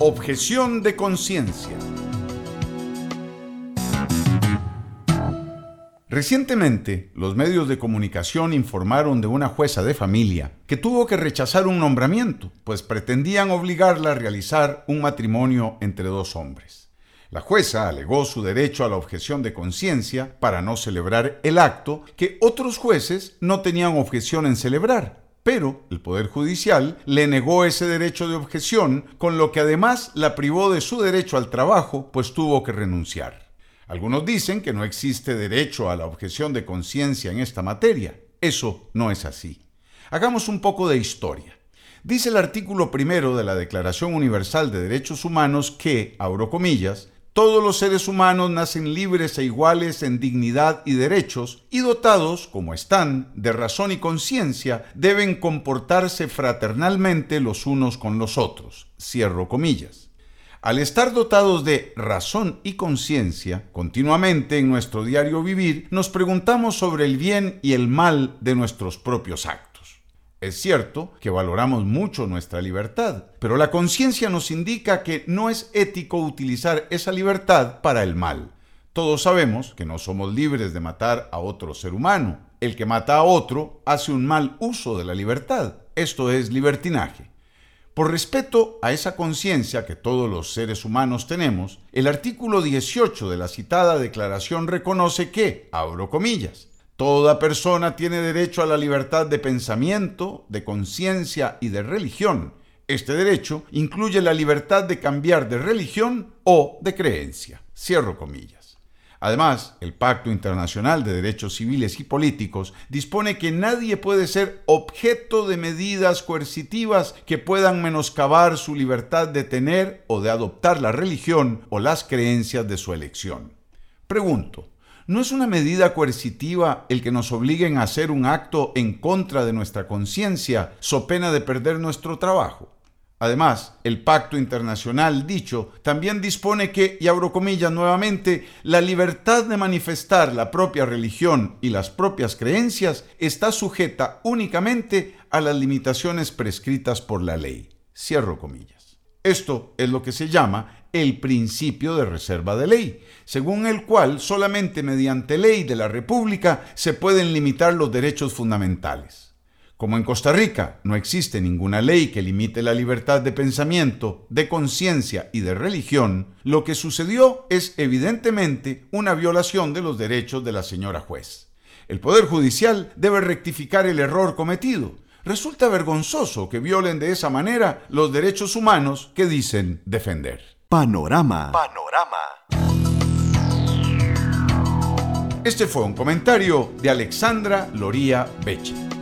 Objeción de conciencia. Recientemente, los medios de comunicación informaron de una jueza de familia que tuvo que rechazar un nombramiento, pues pretendían obligarla a realizar un matrimonio entre dos hombres. La jueza alegó su derecho a la objeción de conciencia para no celebrar el acto que otros jueces no tenían objeción en celebrar, pero el Poder Judicial le negó ese derecho de objeción, con lo que además la privó de su derecho al trabajo, pues tuvo que renunciar. Algunos dicen que no existe derecho a la objeción de conciencia en esta materia. Eso no es así. Hagamos un poco de historia. Dice el artículo 1 de la Declaración Universal de Derechos Humanos que, abro comillas, todos los seres humanos nacen libres e iguales en dignidad y derechos y dotados, como están, de razón y conciencia, deben comportarse fraternalmente los unos con los otros. Cierro comillas. Al estar dotados de razón y conciencia, continuamente en nuestro diario vivir nos preguntamos sobre el bien y el mal de nuestros propios actos. Es cierto que valoramos mucho nuestra libertad, pero la conciencia nos indica que no es ético utilizar esa libertad para el mal. Todos sabemos que no somos libres de matar a otro ser humano. El que mata a otro hace un mal uso de la libertad. Esto es libertinaje. Por respeto a esa conciencia que todos los seres humanos tenemos, el artículo 18 de la citada declaración reconoce que, abro comillas, toda persona tiene derecho a la libertad de pensamiento, de conciencia y de religión. Este derecho incluye la libertad de cambiar de religión o de creencia. Cierro comillas. Además, el Pacto Internacional de Derechos Civiles y Políticos dispone que nadie puede ser objeto de medidas coercitivas que puedan menoscabar su libertad de tener o de adoptar la religión o las creencias de su elección. Pregunto, ¿no es una medida coercitiva el que nos obliguen a hacer un acto en contra de nuestra conciencia, so pena de perder nuestro trabajo? Además, el Pacto Internacional dicho también dispone que, y abro comillas nuevamente, la libertad de manifestar la propia religión y las propias creencias está sujeta únicamente a las limitaciones prescritas por la ley. Cierro comillas. Esto es lo que se llama el principio de reserva de ley, según el cual solamente mediante ley de la República se pueden limitar los derechos fundamentales. Como en Costa Rica no existe ninguna ley que limite la libertad de pensamiento, de conciencia y de religión, lo que sucedió es evidentemente una violación de los derechos de la señora juez. El Poder Judicial debe rectificar el error cometido. Resulta vergonzoso que violen de esa manera los derechos humanos que dicen defender. Panorama. Este fue un comentario de Alexandra Loría Becci.